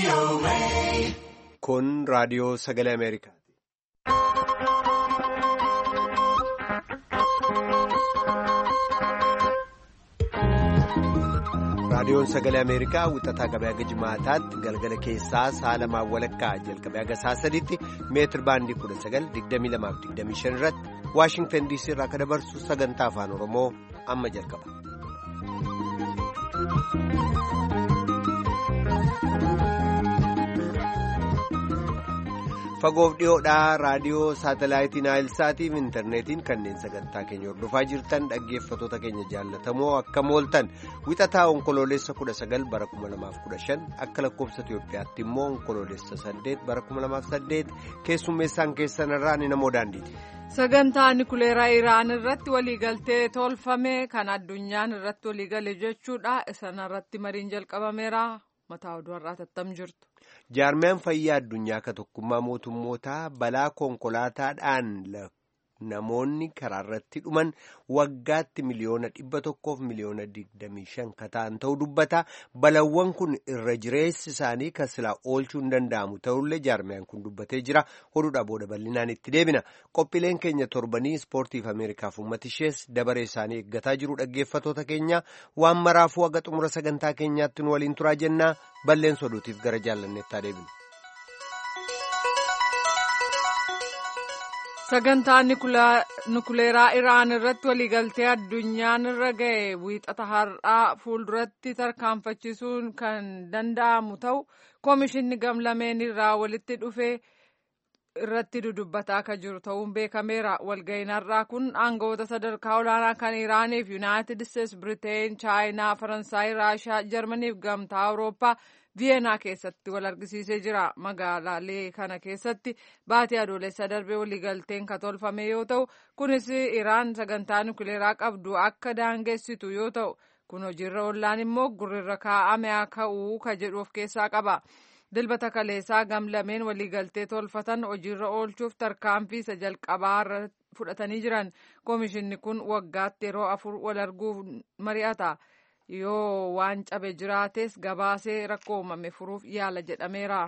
Kun raadiyoo sagalee Ameerikaati. Raadiyoon sagalee Ameerikaa wixataa qabee haga jimaataatti galgala keessaa sa'a lamaan walakkaa jalqabee haga sa'a sadiitti meetir baandii 1922-25 irratti Waashingtan DC irraa akka dabarsu sagantaa afaan Oromoo amma jalqaba. Fagoof dhiyoodhaa raadiyoo saatalaayitii Naayilsaatiif intarneetiin kanneen sagantaa keenya hordofaa jirtan dhaggeeffatoota keenya jaallatamoo akka mooltan wixataa onkoloolessa 19 bara 2015 akka lakkoofsa Itiyoophiyaatti immoo onkoloolessa 8 bara 2008 keessummeessaan keessanirraa ni namoo daandiiti. Sagantaa Nikuleeraa Iraan irratti waliigaltee tolfame kan addunyaan irratti waliigale jechuudha. Sanarratti mariin jalqabameera. Mataa oduu har'aa tattam jirtu. Jaarmiyaan fayyaa addunyaa akka tokkummaa mootummootaa balaa konkolaataadhaan namoonni karaa irratti dhuman waggaatti miliyoona 100 fi miliyoona 25 ka ta'an ta'uu dubbata. Balawwan kun irra jireessi isaanii kan silaa oolchuu hin danda'amu ta'ullee jaarmiyaan kun dubbatee jira. Oduudhaa booda bal'inaan itti deebina. Qophiileen keenya torbanii ispoortiif Ameerikaaf uummata ishees dabaree isaanii eeggataa jiru dhaggeeffatoota keenya waan maraafuu haga xumura sagantaa keenyaatti nu waliin turaa jennaa balleessa oduutiif gara jaallanneettaa deebina. Sagantaa Nikuleeraa Iraan irratti waliigaltee addunyaan irra ga'e wiixata har'aa fuulduratti tarkaanfachiisuun kan danda'amu ta'u Koomishinni Gamlameen irraa walitti dhufee irratti dudubbataa akka jiru ta'uun beekameera. Walga'iin har'aa kun aangawoota sadarkaa olaanaa kan Iraaniif Yuunaayitid Isteetsi, Biriteen, Chaayinaa, Faransaay, Raashaa, Jarmaniif Gamtaa Awurooppaa Viyeenaa keessatti wal argisiisee jira. Magaalaalee kana keessatti baatii adoolessa darbee waliigalteen kan tolfame yoo ta'u, kunis Iraan sagantaa nukleeraa qabdu akka daangessitu yoo ta'u, kun hojiirra oollaan immoo gurrirra kaa'ame ka'uu ka jedhu of keessaa qaba. Dilbata kaleessaa gamlameen waliigaltee tolfatan hojiirra oolchuuf tarkaanfii isa jalqabaa fudhatanii jiran. Koomishinni kun waggaatti yeroo 4 wal arguuf mari'ata. Yoo waan cabe jiraates gabaasee rakkoo uumame furuuf yaala jedhameera.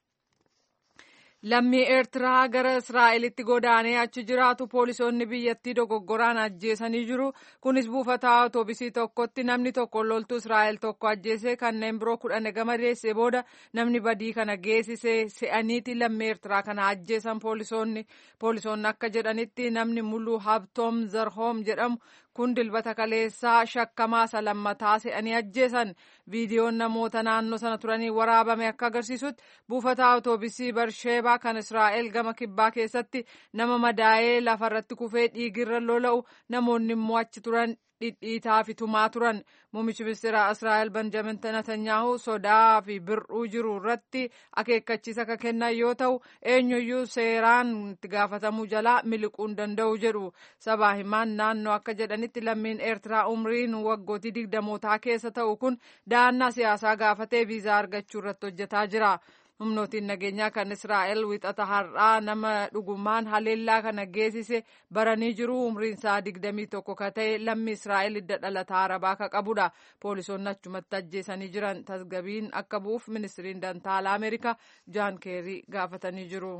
Lammii Eertiraa gara Israa'elitti godaanee achi jiraatu poolisoonni biyyattii dogoggoraan ajjeesanii jiru. Kunis buufata awutoobisii tokkotti namni tokko loltuu Israa'el tokko ajjeesee kanneen biroo 10 gama deessee booda namni badii kana geessisee se'aniiti lammii Eertiraa kana ajjeesan poolisoonni. Poolisoonni akka jedhanitti namni Muluu Habtoom Zarhoom jedhamu kun dilbata kaleessaa shakkamaa isa lammataa se'anii ajjeesan. Viidiyoon namoota naannoo sana turanii waraabame akka agarsiisutti buufata awutoobisii Barsheebaa kan Israa'el gama kibbaa keessatti nama madaa'ee lafarratti kufee dhiigirra lola'u namoonni immoo achi turan dhidhiitaa fi tumaa turan. Muummichi ministeera Israa'el Benjamin Netanyahu sodaa fi bir'uu jiru irratti akeekkachiisa akka kennan yoo ta'u eenyuyyuu seeraan itti gaafatamuu jalaa miliquu hin danda'u jedhu. Sabaa himaan naannoo akka jedhanitti lammiin Eertiraa umriin waggootii 20 keessa ta'u kun da'annaa siyaasaa gaafatee viizaa argachuu irratti hojjetaa jira. Humnootiin nageenyaa kan Israa'el wixata har'aa nama dhugumaan haleellaa kana geessise baranii jiru. Umriin isaa 21 ka ta'e lammii Israa'el hidda dhalataa Arabaa ka qabudha. Poolisoonni achumatti ajjeesanii jiran tasgabbiin akka bu'uuf ministiriin dantaalaa Ameerikaa Jaan Keerii gaafatanii jiru.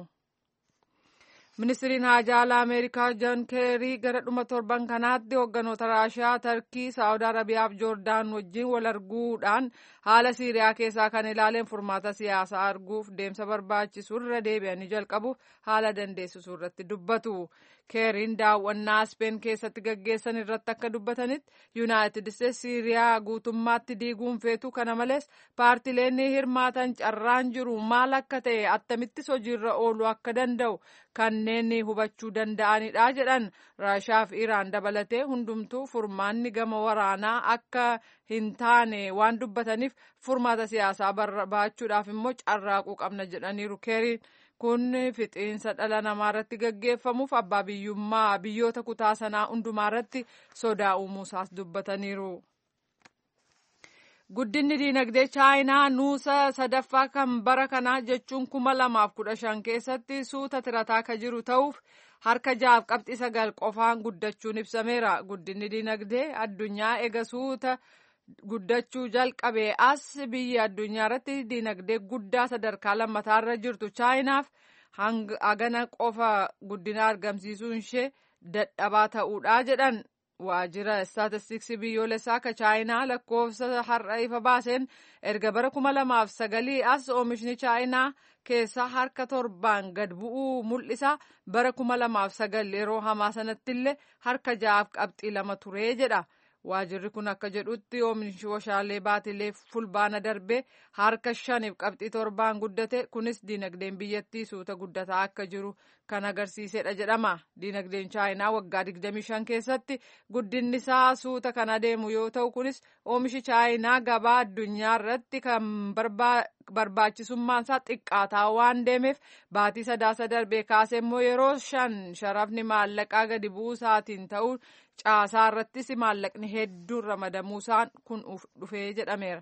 Ministiriin haajaa alaa Ameerikaa Jaan Keerii gara dhuma torban kanaatti hoogganoota Raashiyaa, Tarkii, Saawud Arabiyaa fi Joordaan wajjin wal arguudhaan haala Siiriyaa keessaa kan ilaaleen furmaata siyaasaa arguuf deemsa barbaachisu irra deebi'anii jalqabuuf haala dandeessisuu irratti dubbatu. Keeriin daawwannaa Speen keessatti gaggeessan irratti akka dubbatanitti Yuunaayitid Isteetsi Siiriyaa guutummaatti diiguun feetu. Kana malees paartileen hirmaatan carraan jiru maal akka ta'e attamittis hojiirra ooluu akka danda'u kanneen hubachuu danda'anidha jedhan. Raashiyaa fi Iraan dabalatee hundumtuu furmaanni gama waraanaa akka hin taane waan dubbataniif furmaata siyaasaa barbaachuudhaaf immoo carraaquu qabna jedhaniiru. Keeriin kun fixiinsa dhala namaa irratti gaggeeffamuuf abbaa biyyummaa biyyoota kutaa sanaa hundumaa irratti sodaa uumuusaas dubbataniiru. Guddinni diinagdee Chaayinaa nuusa sadaffaa kan bara kanaa jechuun 2015 keessatti suuta tirataa akka jiru ta'uuf harka 6.9 qofaan guddachuun ibsameera. Guddinni diinagdee addunyaa eega suuta guddachuu jalqabee as biyya addunyaa irratti dinagdee guddaa sadarkaa lammataarra jirtu chaayinaaf hagana qofa guddina argamsiisuun ishee dadhabaa ta'uudha jedhan. Waajjira istaatistiksii biyyoolessaa akka chaayinaa lakkoofsa har'a ifa baaseen erga bara 2009 as oomishni chaayinaa keessaa harka 7 gad bu'uu mul'isa. Bara 2009 yeroo hamaa sanatti illee harka 6.2 ture jedha. Waajjirri kun akka jedhutti oomishni oomishaalee baatilee fulbaana darbee harka 5.7 guddate. Kunis dinagdeen biyyattii suuta guddataa akka jiru kan agarsiisedha jedhama. Dinagdeen chaayinaa waggaa 25 keessatti guddinni isaa suuta kan adeemu yoo ta'u, kunis oomishi chaayinaa gabaa addunyaa irratti kan barbaachisummaan isaa xiqqaataa waan deemeef baatii sadaasa darbee kaasee immoo yeroo 5 sharafni maallaqaa gadi bu'uu isaatiin ta'uu caasaa irrattis maallaqni hedduun ramadamuusaan kun dhufee jedhameera.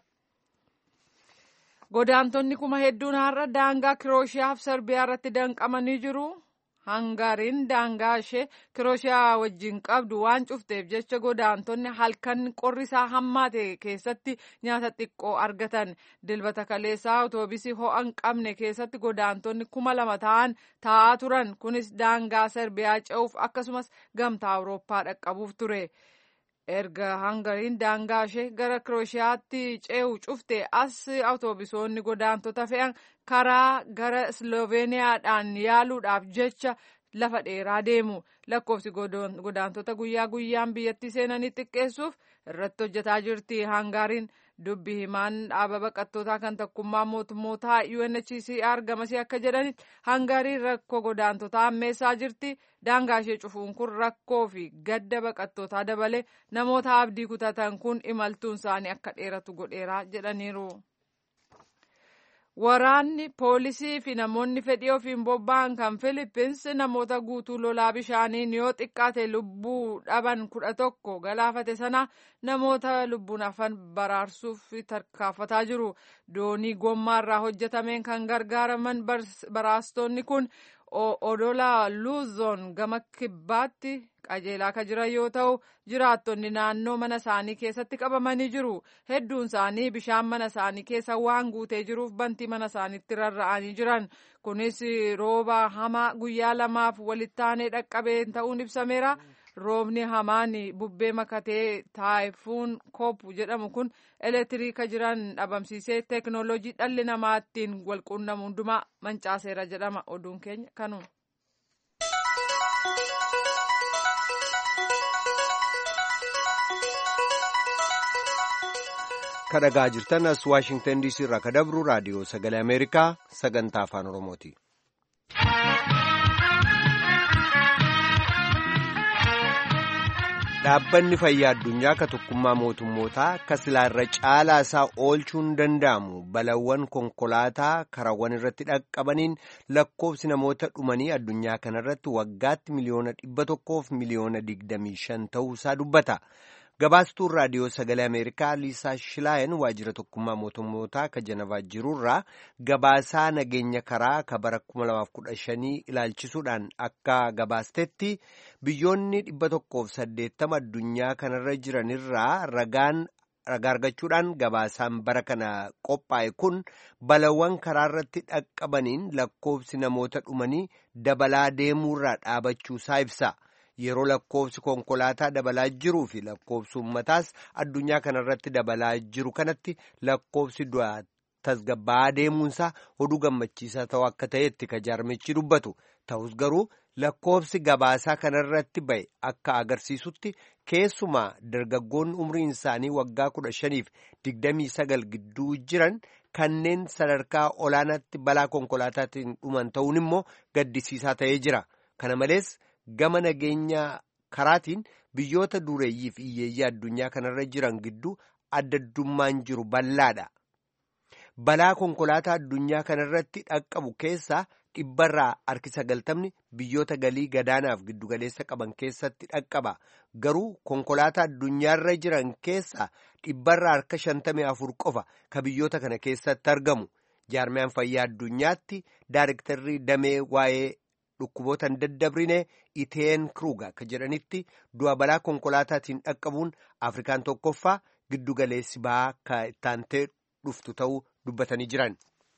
Godaantonni kuma hedduun har'a daangaa Kirooshiyaa fi Serbiyaa irratti danqamanii jiru. Hangaariin daangaa ishee Kirooshiyaa wajjin qabdu waan cufteef jecha godaantonni halkan qorri isaa hammaate keessatti nyaata xiqqoo argatan. Dilbata kaleessaa awutoobisii ho'a hin qabne keessatti godaantonni 2,000 ta'an taa'aa turan. Kunis daangaa Serbiyaa ce'uuf akkasumas gamtaa Awurooppaa dhaqqabuuf ture. Erga Hangariin daangaa ishee gara Kirooshiyaatti ce'u cufte as awutoobisoonni godaantota fe'an karaa gara Sloveeniyaadhaan yaaluudhaaf jecha lafa dheeraa deemu. Lakkoofsi godaantota guyyaa guyyaan biyyattii seenanii xiqqeessuuf irratti hojjetaa jirti. Hangariin dubbi himaan dhaaba baqattootaa kan tokkummaa mootummootaa UNHCR gamasii akka jedhanitti Hangariin rakkoo godaantotaa ammeessaa jirti. Daangaa ishee cufuun kun rakkoo fi gadda baqattootaa dabalee namoota abdii kutatan kun imaltuun isaanii akka dheeratu godheera jedhaniiru. Waraanni poolisii fi namoonni fedhii ofiin bobba'an kan Filippins namoota guutuu lolaa bishaaniin yoo xiqqaate lubbuu dhaban 11 galaafate sana namoota lubbuun hafan baraarsuuf tarkaanfataa jiru. Doonii gommaarraa hojjetameen kan gargaaraman baraastonni kun odola Luuzoon gama kibbaatti qajeelaa kan jiran yoo ta'u, jiraattonni naannoo mana isaanii keessatti qabamanii jiru. Hedduun isaanii bishaan mana isaanii keessa waan guutee jiruuf bantii mana isaaniitti rarra'anii jiran. Kunis rooba hamaa guyyaa lamaaf walitti aanee dhaqqabeen ta'uun ibsameera. Roobni hamaan bubbee makatee taayifuun kooppu jedhamu kun elektiriika jiran dhabamsiisee teeknooloojii dhalli namaa ittiin walquunnamu hundumaa mancaaseera jedhama. Oduun keenya kanuma. Kadhagaa jirtan as Waashingtan DC irraa ka dabru raadiyoo sagalee Ameerikaa sagantaa afaan Oromooti. Dhaabbanni fayyaa addunyaa ka tokkummaa mootummootaa akka silaa irra caalaa isaa oolchuun danda'amu balawwan konkolaataa karawwan irratti dhaqqabaniin lakkoofsi namoota dhumanii addunyaa kanarratti waggaatti miliyoona 100 fi miliyoona 25 ta'uusaa dubbata. Gabaastuun raadiyoo sagalee Ameerikaa Liisaa Shilaayin waajjira tokkummaa mootummootaa ka Janavaa jirurraa gabaasaa nageenya karaa ka bara 2015 ilaalchisuudhaan akka gabaastetti biyyoonni 180 addunyaa kanarra jiranirraa ragaa argachuudhaan gabaasaan bara kana qophaa'e kun balawwan karaa irratti dhaqqabaniin lakkoofsi namoota dhumanii dabalaa deemuurraa dhaabachuusaa ibsa. Yeroo lakkoofsi konkolaataa dabalaa jiruu fi lakkoofsi uummataas addunyaa kanarratti dabalaa jiru kanatti lakkoofsi du'aa tasgabbaa'aa deemuunsaa oduu gammachiisaa ta'uu akka ta'etti ka jaarmichi dubbatu. Ta'us garuu lakkoofsi gabaasaa kanarratti ba'e akka agarsiisutti keessumaa dargaggoonni umriin isaanii waggaa 15 fi 29 gidduu jiran kanneen sadarkaa olaanaatti balaa konkolaataatiin dhuman ta'uun immoo gaddisiisaa ta'ee jira. Kana malees gama nageenya karaatiin biyyoota dureeyyii fi hiyyeeyyii addunyaa kanarra jiran gidduu addaddummaan jiru bal'aadha. Balaa konkolaataa addunyaa kanarratti dhaqqabu keessaa 90% biyyoota galii gadaanaaf giddugaleessa qaban keessatti dhaqqaba. Garuu konkolaataa addunyaarra jiran keessaa 54% qofa ka biyyoota kana keessatti argamu. Jaarmiyaan fayyaa addunyaatti daayirektarrii damee waa'ee dhukkuboota hin daddabrine Iteen Kruger ka jedhanitti du'a balaa konkolaataatiin dhaqqabuun Afrikaan tokkoffaa, giddugaleessi ba'aa ka ittaantee dhuftu ta'uu dubbatanii jiran.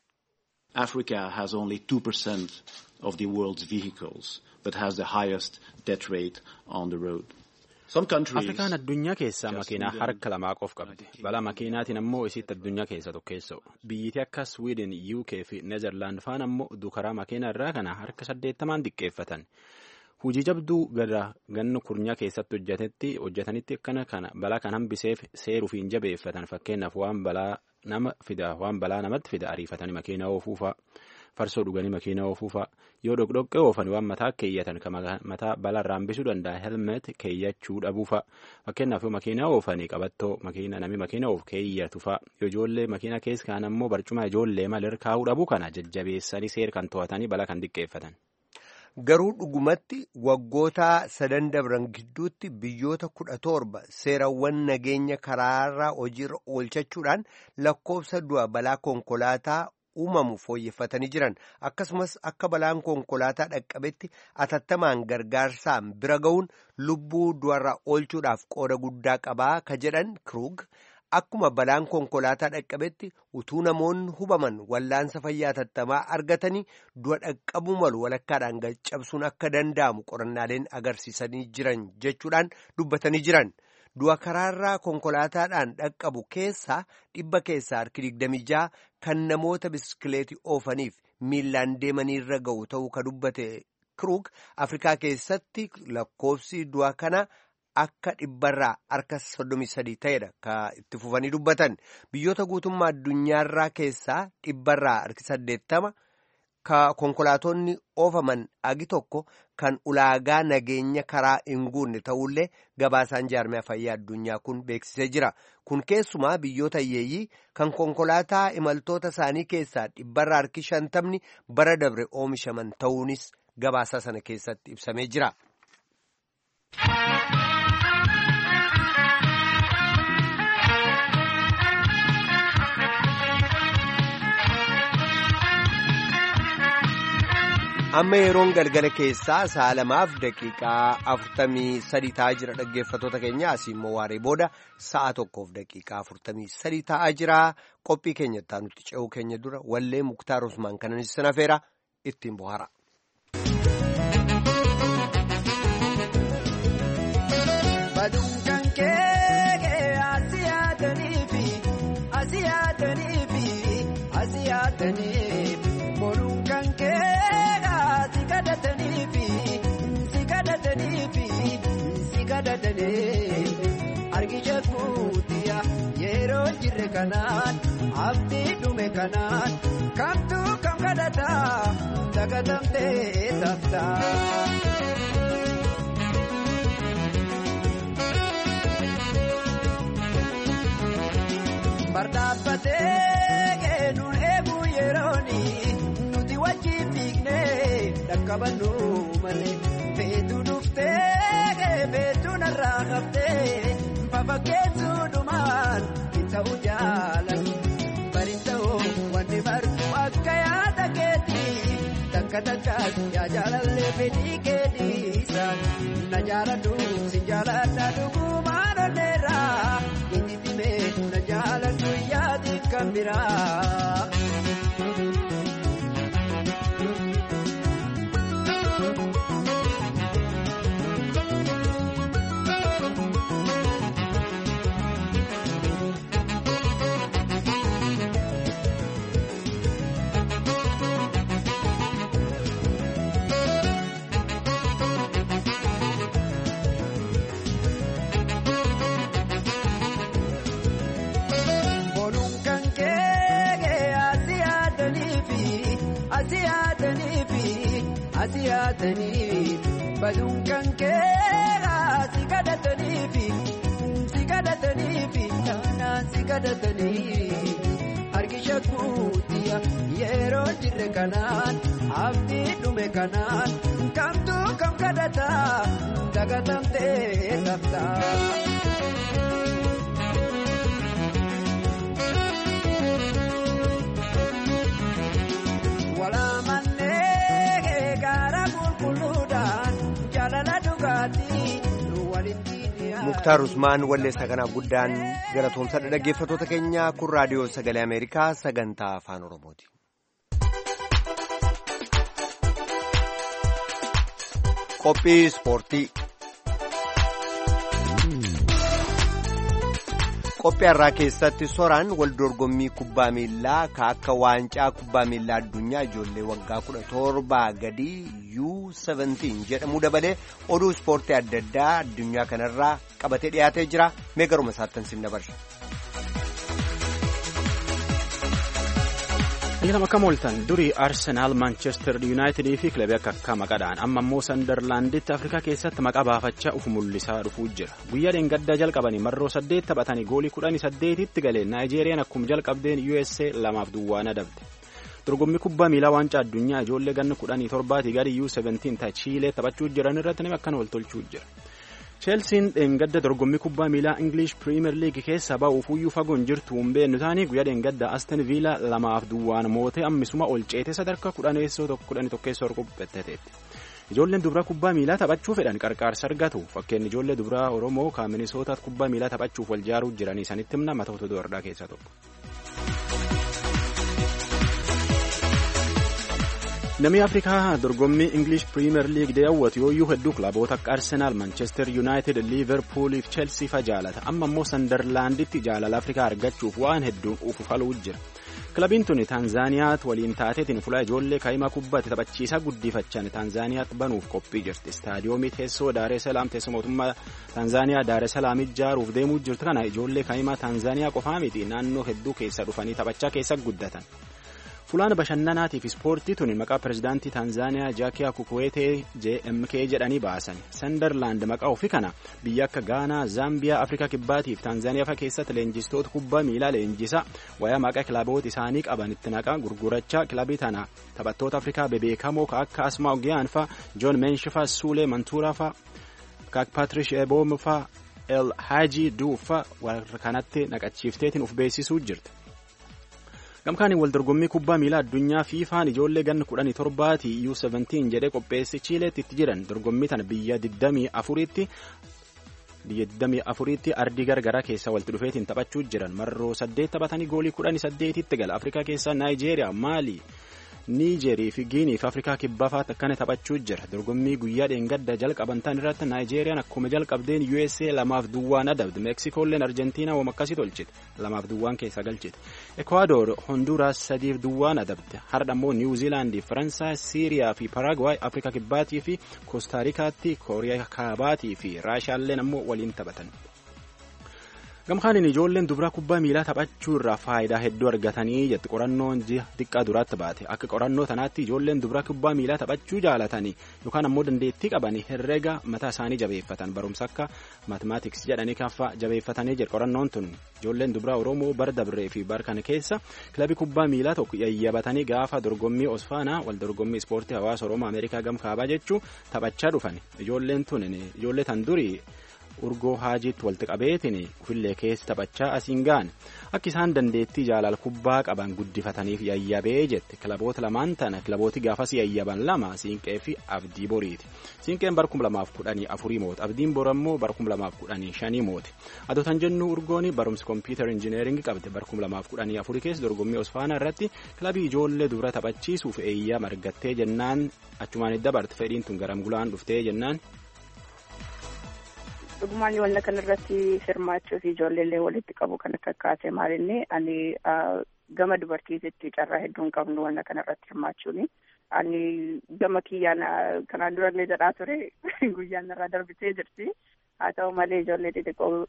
Africa has only 2% of the world's vehicles but has the highest death rate on the road. Afrikaan addunyaa keessaa makiinaa harka lamaa qof qabdi. Balaa makiinaatiin ammoo isitti addunyaa keessa tokkeessoo. Biyyiti akka Sweden, UK fi Netherland faan ammoo dukaraa makiinaa irraa kana harka 80 diqqeeffatan. Hujii jabduu ganna kurnyaa keessatti hojjetanitti akkana balaa kan hambiseef seeruufiin jabeeffatan fakkeenyaaf waan balaa namatti fida ariifatanii makiinaa oofuufaa. Farsoo dhuganii makiinaa oofuufaa yoo dhoqdhoqqee oofan waan mataa keeyyatan kan mataa balaarraa hambisuu danda'a helmet keeyyachuu dhabuufaa fakkeenyaaf yoo makiinaa oofanii qabattoo namni makiinaa oofu keeyyatufaa yoo ijoollee makiinaa keessa kaan ammoo barcuma ijoollee malee kaa'uu dhabuu kana jajjabeessanii seera kan to'atanii balaa kan diqqeeffatan. Garuu dhugumatti waggoota 3 dabran gidduutti biyyoota 17 seerawwan nageenya karaarraa hojiirra oolchachuudhaan lakkoofsa du'a balaa konkolaataa uumamu fooyyeffatanii jiran akkasumas akka balaan konkolaataa dhaqqabetti atattamaan gargaarsaan bira ga'uun lubbuu du'arraa oolchuudhaaf qooda guddaa qabaa ka jedhan Krug akkuma balaan konkolaataa dhaqqabetti utuu namoonni hubaman wallaansa fayyaa atattamaa argatanii du'a dhaqqabuu malu walakkaadhaan caccabsuun akka danda'amu qorannaaleen agarsiisanii jiran jechuudhaan dubbatanii jiran. Du'a karaarraa konkolaataadhaan dhaqqabu keessaa 100 harki 26 kan namoota biskileetii oofaniif miillaan deemaniirra ga'u ta'uu ka dubbate Krug Afrikaa keessatti lakkoofsi du'a kana akka 100 harka 33 ta'edha ka itti fufanii dubbatan biyyoota guutummaa addunyaarraa keessaa 100 harki 80 ka konkolaatonni oofaman agi tokko kan ulaagaa nageenya karaa hin guunne ta'ullee gabaasaan jaarmiyaa fayyaa addunyaa kun beeksisee jira. Kun keessumaa biyyoota hiyyeeyyii kan konkolaataa imaltoota isaanii keessaa 100 harki 50 bara dabre oomishaman ta'uunis gabaasaa sana keessatti ibsamee jira. Amma yeroon galgala keessaa 2:43 ta'aa jira dhaggeeffattoota keenya asii immoo waaree booda 1:43 ta'aa jira qophii keenya itti aanutti ce'uu keenya dura wallee Muktaar Usmaan kananis sanafeera ittiin bohaara. Argisha kuutiya yeroo jirre kanaan abdii dhume kanaan kamtu kam kadhata dagatamtee tafta. Bardaabbatee keenuun eegu yerooni nuti wajjin fiignee dhaqqabannu malee feetu dhuftee. Beetuun irraa qabdee fafakkeessuu dhumaan ta'uu jaalan bari ta'uu wanti margu akka yaada keetii takka takkaas yaa jaalallee fedhii keetiisaan na jaaladhu si jaaladha dhugumaan onneerraa inni dhimee na jaaladhu yaadi kan biraa. Asiyaatanii baduun kan keeraa si kadhatanii taanaan si kadhatanii harkisha kuutiya yeroo jirre kanaan abdii dhume kanaan kamtu kam kadhata dagatamtee tafta. Muktaar Usmaan walleessaa kanaaf guddaan galatoomsadha. Dhaggeeffattoota keenya kun raadiyoo sagalee Ameerikaa sagantaa afaan Oromooti. Qophii ispoortii. Qophii har'aa keessatti soraan wal dorgommii kubbaa miilaa akka waancaa kubbaa miilaa addunyaa ijoollee waggaa 17 gadii U17 jedhamu dabalee oduu ispoortii adda addaa addunyaa kanarraa qabatee dhiyaatee jira. Mee garuma isaattan sin dabarsa. Ilama akka mooltan durii Arsenaal, Manchester United fi kilabii akka maqaadhaan amma immoo Sanderlaanditti Afrikaa keessatti maqaa baafachaa uf mul'isaa dhufuu jira. Guyyaa dheengaddaa jalqabanii marroo 8 taphatanii goolii 18tti galee Naayijeeriyaan akkuma jalqabdeen USA 2-2 adabde. Dorgommii kubbaa miilaa waancaa addunyaa ijoollee ganna 17 gadi U17 ta'e Chiilee taphachuu jiran irratti nama akkana wal tolchuu jira. Chelsiin dheengadda dorgommii kubbaa miilaa English Premier League keessa ba'uuf uyyuu fagoon jirtu humbeennu taanii guyyaa dheengadda Aston Villa 2-2 mootee ammisuma ol ceetee sadarkaa 11 qopheetteetti. Ijoolleen dubraa kubbaa miilaa taphachuu fedhan qarqaarsa argatu. Fakkeen ijoollee dubraa Oromoo kan Minisootaatti kubbaa miilaa taphachuuf wal jaaruu jiranii sanitti himna matoota doordaa keessaa tokko. Namni Afrikaa dorgommii English Premier League daawwatu yooyyuu hedduu kilaboota akka Arsenal, Manchester United, Liverpool fi Chelsea fa jaalata. Amma immoo Sanderlaanditti jaalala Afrikaa argachuuf waan hedduun ufufaluu jira. Kilabiin tuni Taanzaaniyaatti waliin taateetiin fuula ijoollee kaa'imaa kubbaatti taphachiisaa guddifachaan Taanzaaniyaatti banuuf qophii jirti. Istaadiyoomii teessoo Daareesalaam teessoo mootummaa Taanzaaniyaa Daareesalaam ijaaruuf deemuu jirtu kana ijoollee kaa'imaa Taanzaaniyaa qofaa miti naannoo hedduu keessa dhufanii taphachaa keessa guddatan. Fulaan bashannanaatii fi ispoortii tuni maqaa pirezidaantii Taanzaaniyaa Jaakiyaa Kukuweetee JMK jedhanii baasan. Sanderlaand maqaa ofii kana biyya akka Gaanaa, Zaambiyaa, Afrikaa Kibbaatii fi Taanzaaniyaa fa keessatti leenjistoota kubbaa miilaa leenjisa wayaa maqaa kilaboota isaanii qaban itti naqaa gurgurachaa kilabii tana taphattoota Afrikaa bebeekamoo akka Asmaa Ogiyaan fa Joon Mensh fa Suulee Mantuuraa fa Patrish Eboom fa El Haji Duu fa warra kanatti naqachiifteetiin uf beeksisuu jirti. Gamkaaniin wal dorgommii kubbaa miilaa addunyaa fiifaan ijoollee ganna 17 U17 jedhee qopheesse Chiileetti itti jiran dorgommii tana biyya 24tti ardii gargaraa keessa walitti dhufeetiin taphachuu jiran marroo 8 taphatanii goolii 18tti gala. Afrikaa keessaa Naayijeeriyaa, Maalii, Niijerii fi Giinii fi Afrikaa kibbaa fa'aatti akkana taphachuu jira. Dorgommii guyyaa dheengadda jalqaban tan irratti Naayijeeriyaan akkuma jalqabdeen USA 2-2 adabde. Meeksikooleen Arjentiinaa wama akkasii tolchite 2-2 keessa galchite. Ekwaador Honduras 3-2 adabde. Har'a immoo Niwuziilaandii, Faransaay, Siiriyaa fi Paraagwaay Afrikaa kibbaatii fi Koostaariikaatti Kooriyaa kaabaatii fi Raashiyaalleen ammoo waliin taphatan. Gamkaaniin ijoolleen dubraa kubbaa miilaa taphachuu irraa faayidaa hedduu argatanii jetti qorannoon xiqqaa duraatti baate. Akka qorannoo tanaatti ijoolleen dubraa kubbaa miilaa taphachuu jaalatanii yookaan ammoo dandeettii qabanii herrega mataa isaanii jabeeffatan barumsa akka maatimaatiks jedhanii kanfa jabeeffatanii jira. Qorannoon tun ijoolleen dubraa Oromoo bar dabree fi bar kana keessa kilabii kubbaa miilaa tokko yayyabatanii gaafa dorgommii Osfaanaa wal dorgommii ispoortii hawaasa Oromoo Ameerikaa gamkaabaa jechuu taphachaa dhufan. Ijoolleen tun ijoollee tan durii urgoo haajiitti walitti qabeetiin ufillee keessa taphachaa asiin gaan akka isaan dandeettii jaalala kubbaa qaban guddifataniif yayyabee jette. Kilaboota lamaan tana kilabooti gaafas yayyaban lama Siinqee fi Abdii Boriiti. Siinqeen bar 2014 mooti. Abdiin Bor ammoo bar 2015 mooti. Adotan jennu urgooni barumsa kompiitar injineeringi qabde bar 2014 keessa dorgommii Osfaanaa irratti kilabii ijoollee dubra taphachiisuuf eeyyama argattee jennaan achumaan dabarte fedhiin tun garam gulaan dhuftee jennaan. Dhugumaan wanta kanarratti hirmaachuu fi ijoollee walitti qabu kan kakkaase maalinni ani gama dubartiitti carraa hedduun qabnu wanta kanarratti hirmaachuuni. Ani gama kiyyaan kanaan durallee jedhaa ture guyyaan irraa darbitee jirti. Haa ta'u malee ijoollee xixiqqoo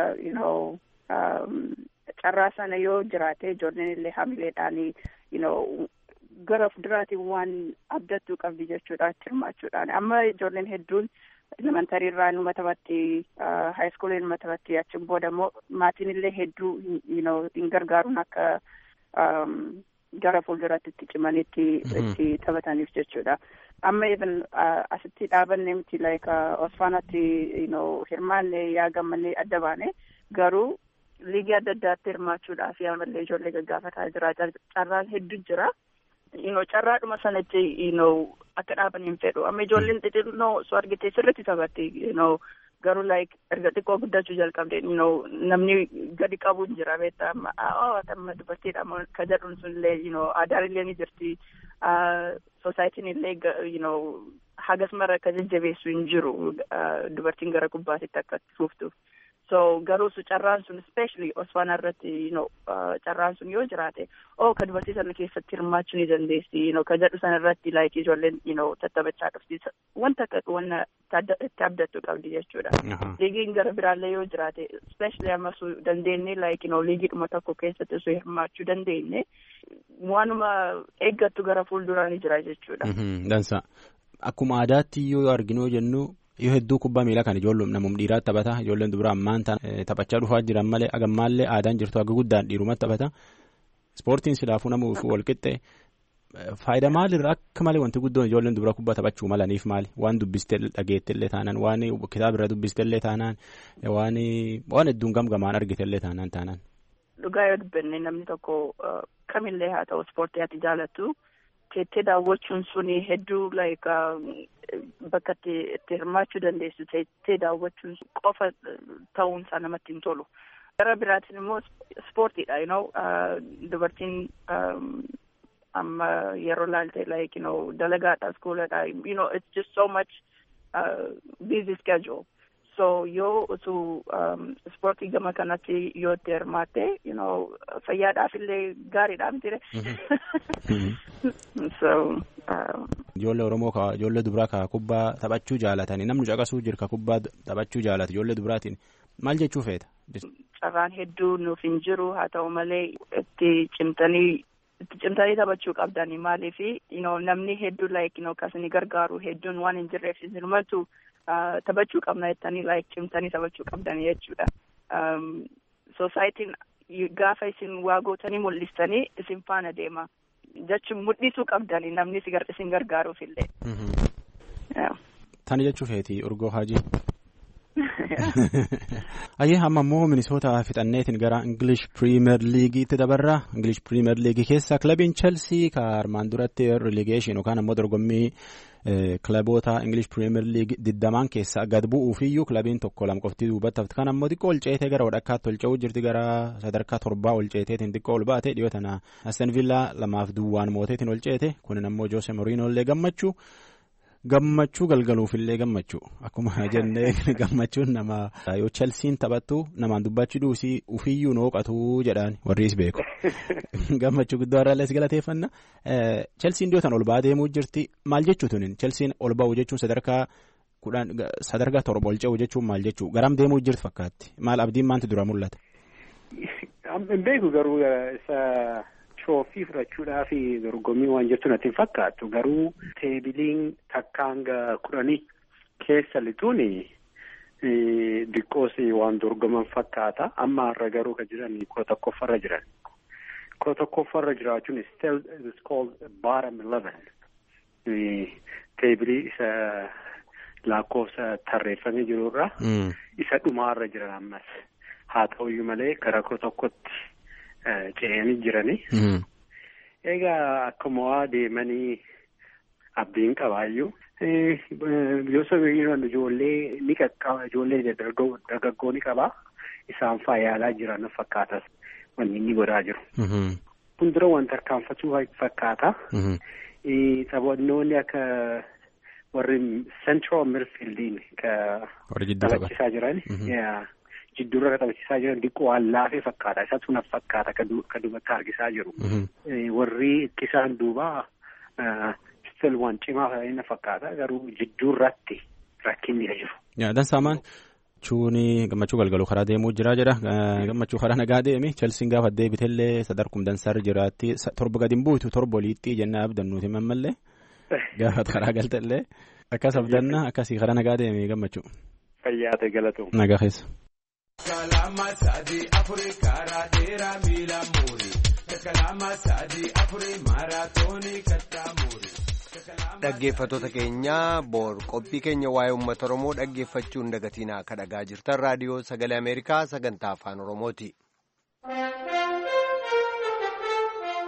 carraa sana yoo jiraate ijoolleen illee hamileedhaan gara fuulduraatiin waan abdattuu qabdi jechuudha hirmaachuudhaan. Amma ijoolleen hedduun elementarii irraa numa taphatti haayiskoolii numa taphatti achiin booda immoo maatiin illee hedduu hin gargaaruun akka gara fuulduraatti itti cimanitti itti taphataniif jechuudha. Amma even asitti dhaabanne miti Osfaanaatti hirmaanne yaa gammanne adda baane garuu liigii adda addaatti hirmaachuudhaaf yaamallee ijoollee gaggaafataa jira. Carraan hedduu jira. Carraadhuma sanatti akka dhaabaniin fedhu. Amma ijoolleen xixiqqoo osoo argitee sirriitti taphatti garuu like erga xiqqoo guddachuu jalqabde namni gadi qabu jira beektaa amma dubartiidha ka jedhuun sunillee aadaan illee ni jirti societiin illee hagas mara ka jajjabeessu hin jiru dubartiin gara kubbaatitti akka fuuftuuf. So garuu carraan sun especially Osfaanaa irratti carraan sun yoo jiraate ka dubartii sana keessatti hirmaachuu ni dandeessi ka jedhu sana irratti like ijoolleen tattaphachaa qabdi wanta itti abdattu qabdi jechuudha. Liigiin gara biraallee yoo jiraate especially ammasuu dandeenye like liigiidhuma tokko keessatti osoo hirmaachuu dandeenye waanuma eeggattu gara fuulduraa ni jira jechuudha. Dansa akkuma aadaatti yoo arginoo jennu. Yoo hedduu kubbaa miilaa kan ijoolleen namum dhiiraa taphata ijoolleen dubaraa ammaan taphachaa dhufaa jiran malee agammaallee aadaan jirtu akka guddaan dhiirumatti taphata ispoortiin silaafuu namuuf walqixxee faayidaa maalirraa akka malee wanti guddoon ijoolleen dubaraa kubbaa taphachuu malaniif maali waan dubbistee dhageettillee taanaan waan kitaaba irra dubbistellee taanaan waan hedduun gamgamaan argitellee taanaan. Dhugaa yoo dubbanne namni tokko kamillee haa ta'u ispoortii ati jaallattu teettee daawwachuun suni hedduu like bakka itti hirmaachuu dandeessu teettee daawwachuun qofa ta'uunsaa namatti hin tolu. Gara biraatiin immoo ispoortiidha dubartiin amma yeroo laalte like dalagaadha iskooladha it's just so much busy schedule. So yoo utuu ispoortii gama kanatti yoo itti hirmaatte fayyaadhaaf illee gaariidha miti. So ijoollee Oromoo ijoollee dubaraa ka kubbaa taphachuu jaalatanii namni caqasuu jira ka kubbaa taphachuu jaalatu ijoollee dubaraatiin maal jechuu feeta? Carraan hedduu nuuf hin jiru haa ta'u malee itti cimtanii taphachuu qabdanii maaliif namni hedduu like kasanii gargaaru hedduun waan hin jirreef isinumatu taphachuu qabna jettanii like cimtanii taphachuu qabdanii jechuudha. Societiin gaafa isin waa gootanii mul'istanii isin faana deema jechuun mul'isuu qabdanii namni isin gargaaruuf illee. Tani jechuu feeti urgoo Haajii. Ayyee amma immoo Minisootaa fixanneetiin gara English Premier League'itti dabarra. English Premier League keessa kilabiin Chelsea ka armaan duratti relegation yookaan ammoo dorgommii kilaboota English Premier League 20 keessa gad bu'uufiyyuu kilabiin tokko lama qofti duubatti hafti. Kan ammoo xiqqoo ol ceetee gara wadhakkaatti ol ce'uu jirti gara sadarkaa 7 ol ceeteetiin xiqqoo ol baate dhiyoo tana Aston Villa 2-2 mooteetiin ol ceete. Kunin ammoo Jose Mourinho illee gammachuu galgaluufillee gammachuu akkuma jennee gammachuun nama yoo Chelsean taphattu namaan dubbachuu duusii ufiyyuu nooqatu jedhaan warriis beeku gammachuu guddoo irraallee si galateeffanna. Chelsean dhiyootan ol ba'aa deemuu jirti maal jechuutunin Chelsean ol ba'u jechuun sadarkaa 7 ol ce'u jechuun maal jechuu garam deemuu jirti fakkaatti maal abdiin maanti dura mul'ata? Beeku garuu isa Troofii fudhachuudhaaf dorgommii waan jirtu natti hin fakkaatu garuu teebiliin takkaan 10 keessa lixuun diqqoos waan dorgoman fakkaata amma har'a garuu kan jiran 11ffarra jiran 11ffarra jiraachuun is called bottom 11 teebilii isa lakkoofsa tarreeffamee jirurra isa dhumaarra jiran ammas haa ta'uyyuu malee gara 11tti ce'anii jiranii. Egaa akkuma deemanii abdiin qabaayyuu. Yoo ijoollee ni qaqqaba ijoollee dargaggoo ni qabaa isaan faayaalaa jiran fakkaatas wanni inni godhaa jiru. Fuuldura waan tarkaanfachuu fakkaata. Taphannoonni akka warri central midfieldiin taphachiisaa jiran. Jidduurra taphachiisaa jiran diqqoo waan laafee fakkaata. Isaatu naaf fakkaata kan duubatti argisaa jiru. Warri ittisaan duubaa still waan cimaa na fakkaata garuu jidduurratti rakkinni jiru. Dansaamaan chuuni gammachuu galgaluu karaa deemuu jira jedha. Gammachuu karaa nagaa deemi. Chelsiin gaafa deebitellee sadarkum dansaarra jiraatti torba gadi hin buutu torba oliitti jennaa abdannuuti mammallee gaafa karaa galtellee akkas abdanna akkasii karaa nagaa deemi gammachuu. Fayyaa ta'e galatu. Nagaa keessa. Kalama sadi Afrika radera mila muri. Kalama sadi Afrika maratoni katamuri. Dhaggeeffattoota keenya boor qophii keenya waa'ee uummata Oromoo dhaggeeffachuun dagatinaa akka dhagaa jirtan raadiyoo sagalee Ameerikaa sagantaa afaan Oromooti.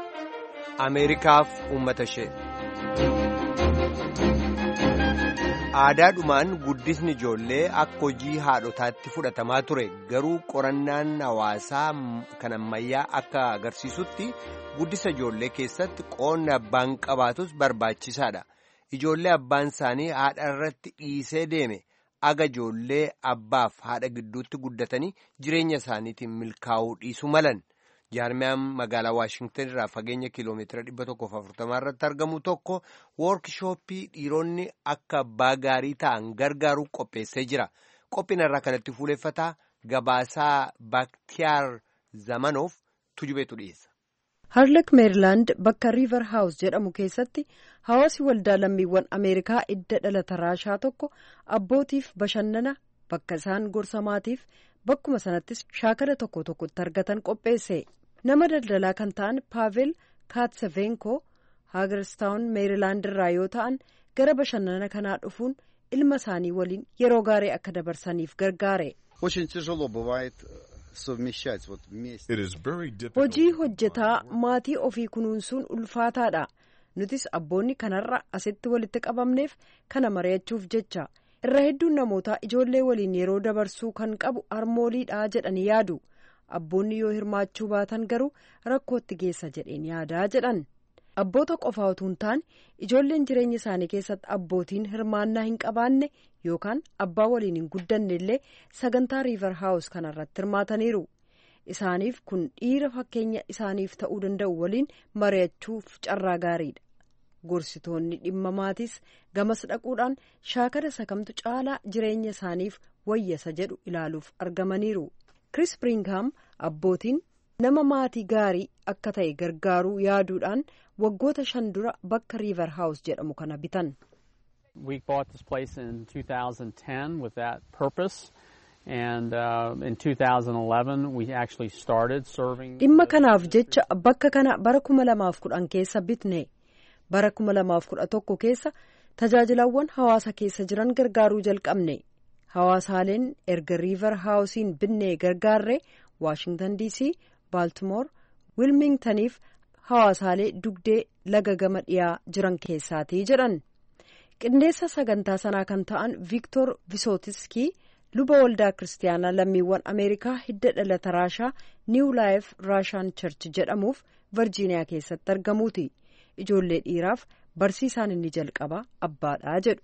Ameerikaaf uummata ishee. Aadaadhumaan guddisni ijoollee akka hojii haadhotaatti fudhatamaa ture garuu qorannaan hawaasaa kan ammayyaa akka agarsiisutti guddisa ijoollee keessatti qoonni abbaan qabaatus barbaachisaadha. Ijoollee abbaan isaanii haadha irratti dhiisee deeme aga ijoollee abbaaf haadha gidduutti guddatanii jireenya isaaniitiin milkaa'uu dhiisu malan. Jaarmiyaan magaalaa Waashingtan irraa fageenya kiiloomeetira 140 irratti argamu tokko woorkishooppii dhiironni akka abbaa gaarii ta'an gargaaruu qopheessee jira. Qophiin irraa kanatti fuuleffataa gabaasaa Baaktiyaar Zamanoof tujubeetu dhiyeessa. Harlek Meerilaand bakka Riiver Haawus jedhamu keessatti hawaasi waldaa lammiiwwan Ameerikaa idda dhalata Raashaa tokko abbootiif bashannana bakka isaan gorsamaatiif bakkuma sanattis shaakala tokko tokkotti argatan qopheesse. Nama daldalaa kan ta'an Paavel Kaatsevenko Haagerstaawun Meerilaand irraa yoo ta'an gara bashannana kanaa dhufuun ilma isaanii waliin yeroo gaarii akka dabarsaniif gargaare. Hojii hojjetaa maatii ofii kunuunsuun ulfaataadha. Nutis abboonni kanarra asitti walitti qabamneef kana mari'achuuf jecha. Irra hedduun namootaa ijoollee waliin yeroo dabarsuu kan qabu harmooliidha jedhanii yaadu. Abboonni yoo hirmaachuu baatan garuu rakkootti geessa jedheen yaadaa jedhan. Abboota qofaa utuu hin taane ijoolleen jireenya isaanii keessatti abbootiin hirmaannaa hin qabaanne yookaan abbaa waliin hin guddanne illee sagantaa Riiver Haawus kanarratti hirmaataniiru. Isaaniif kun dhiira fakkeenya isaaniif ta'uu danda'u waliin mari'achuuf carraa gaariidha. Gorsitoonni dhimma maatiis gamas dhaquudhaan shaakala sakamtu caalaa jireenya isaaniif wayyasa jedhu ilaaluuf argamaniiru. Chris Brigham abbootiin nama maatii gaarii akka ta'e gargaaruu yaaduudhaan waggoota 5 dura bakka Riiver Haawus jedhamu kana bitan. We bought this place in 2010 with that purpose. And in 2011 we actually started serving. Dhimma kanaaf jecha bakka kana bara 2010 keessa bitne. Bara 2011 keessa tajaajilawwan hawaasa keessa jiran gargaaruu jalqabne. Hawaasaaleen erga Riiver Haawusiin binnee gargaarre Washington DC, Baltimore, Wilmingtoniif hawaasaalee dugdee laga gama dhiyaa jiran keessaatii jedhan. Qindeessa sagantaa sanaa kan ta'an Viktor Visootiskii luba waldaa kiristaanaa lammiiwwan Ameerikaa hidda dhalata Raashaa New Life Russian Church jedhamuuf Virgiiniyaa keessatti argamuuti. Ijoollee dhiiraaf barsiisaan inni jalqaba abbaadha jedhu.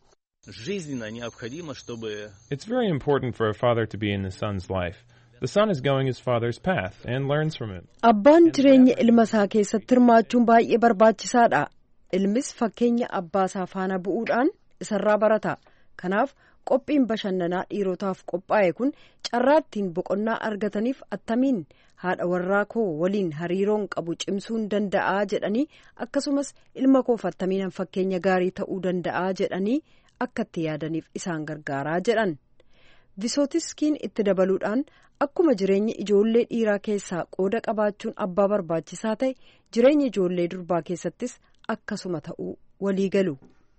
It's very important for a father to be in the son's life. The son is going his father's path and learns from it. Abbaan jireenya ilma isaa keessatti hirmaachuun baay'ee barbaachisaadha. Ilmis fakkeenya abbaa isaa faana bu'uudhaan isarraa barata. Kanaaf qophiin bashannanaa dhiirotaaf qophaa'e kun carraa ittiin boqonnaa argataniif attamiin haadha warraa koo waliin hariiroon qabu cimsuun danda'aa jedhanii akkasumas ilma koof attamiin fakkeenya gaarii ta'uu danda'aa jedhanii akka itti yaadaniif isaan gargaaraa jedhan. Visootiskiin itti dabaluudhaan akkuma jireenya ijoollee dhiiraa keessaa qooda qabaachuun abbaa barbaachisaa ta'e jireenya ijoollee durbaa keessattis akkasuma ta'uu walii galu.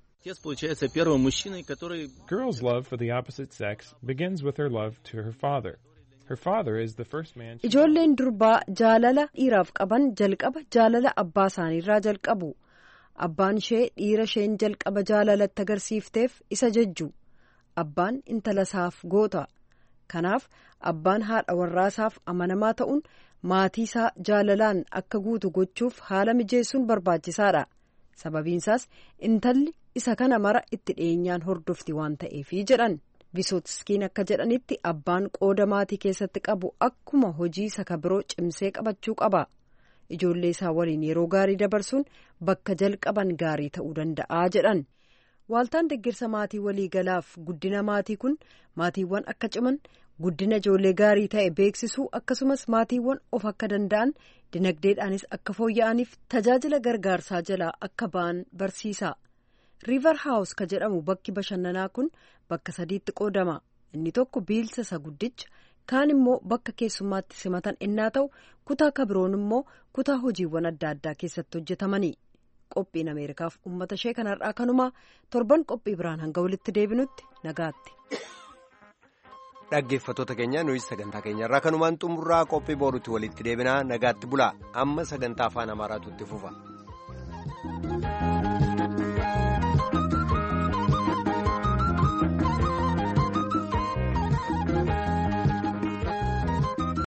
Girl's love for the opposite sex begins with her love to her father. Her father is the first man. Ijoolleen durbaa jaalala dhiiraaf qaban jalqaba jaalala abbaa isaaniirraa jalqabu. Abbaan ishee dhiira isheen jalqaba jaalalatti agarsiifteef isa jajju. Abbaan intala isaaf goota. Kanaaf abbaan haadha warraasaaf amanamaa ta'uun maatii isaa jaalalaan akka guutu gochuuf haala mijeessuun barbaachisaadha. Sababiinsaas intalli isa kana mara itti dhiyeenyaan hordofti waan ta'eefi jedhan. Visootiskiin akka jedhanitti abbaan qooda maatii keessatti qabu akkuma hojii isa biroo cimsee qabachuu qaba. Ijoollee isaa waliin yeroo gaarii dabarsuun bakka jalqaban gaarii ta'uu danda'a jedhan. Waaltaan deeggarsa maatii waliigalaaf guddina maatii kun maatiiwwan akka ciman guddina ijoollee gaarii ta'e beeksisuu akkasumas maatiiwwan of akka danda'an dinagdeedhaanis akka fooyya'aniif tajaajila gargaarsaa jalaa akka ba'an barsiisa. Riiver Haawus ka jedhamu bakki bashannanaa kun bakka 3tti qoodama. Inni tokko biilsa isa guddicha, kaan immoo bakka keessummaatti simatan innaa ta'u, kutaa kabiroon immoo kutaa hojiiwwan adda addaa keessatti hojjetamani. Qophiin Ameerikaaf uummata ishee kanarraa kanumaa torban qophii biraan hanga walitti deebinutti nagaatti. Dhaggeeffattoota keenya nuyi sagantaa keenyarraa kanumaan xumurraa qophii boorutti walitti deebinaa nagaatti bulaa amma sagantaa afaan Amaaraatu itti fufa.